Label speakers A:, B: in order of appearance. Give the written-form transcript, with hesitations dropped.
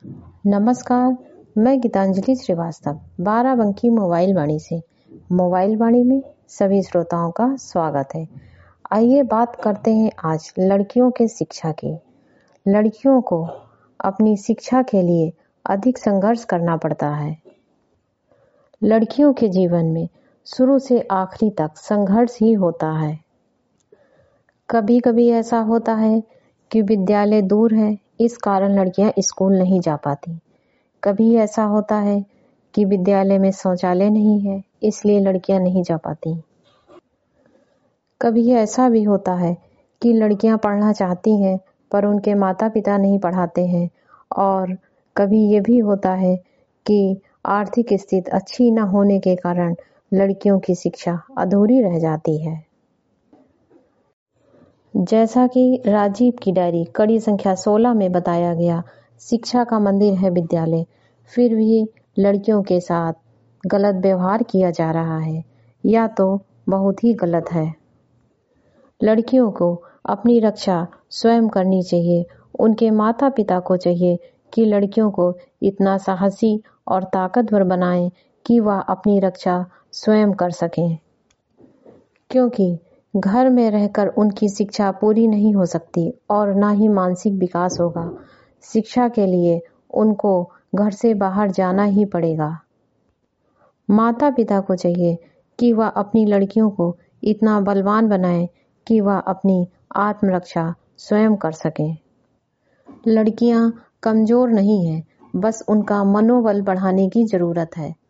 A: नमस्कार, मैं गीतांजलि श्रीवास्तव बाराबंकी मोबाइल वाणी से। मोबाइल वाणी में सभी श्रोताओं का स्वागत है। आइए बात करते हैं आज लड़कियों के शिक्षा की। लड़कियों को अपनी शिक्षा के लिए अधिक संघर्ष करना पड़ता है। लड़कियों के जीवन में शुरू से आखिरी तक संघर्ष ही होता है। कभी कभी ऐसा होता है कि विद्यालय दूर है, इस कारण लड़कियां स्कूल नहीं जा पाती। कभी ऐसा होता है कि विद्यालय में शौचालय नहीं है, इसलिए लड़कियां नहीं जा पाती। कभी ऐसा भी होता है कि लड़कियां पढ़ना चाहती हैं पर उनके माता पिता नहीं पढ़ाते हैं। और कभी ये भी होता है कि आर्थिक स्थिति अच्छी न होने के कारण लड़कियों की शिक्षा अधूरी रह जाती है। जैसा कि राजीव की डायरी कड़ी संख्या 16 में बताया गया, शिक्षा का मंदिर है विद्यालय, फिर भी लड़कियों के साथ गलत व्यवहार किया जा रहा है, या तो बहुत ही गलत है। लड़कियों को अपनी रक्षा स्वयं करनी चाहिए। उनके माता पिता को चाहिए कि लड़कियों को इतना साहसी और ताकतवर बनाएं कि वह अपनी रक्षा स्वयं कर सकें, क्योंकि घर में रहकर उनकी शिक्षा पूरी नहीं हो सकती और ना ही मानसिक विकास होगा। शिक्षा के लिए उनको घर से बाहर जाना ही पड़ेगा। माता पिता को चाहिए कि वह अपनी लड़कियों को इतना बलवान बनाएं कि वह अपनी आत्मरक्षा स्वयं कर सकें। लड़कियां कमजोर नहीं हैं, बस उनका मनोबल बढ़ाने की जरूरत है।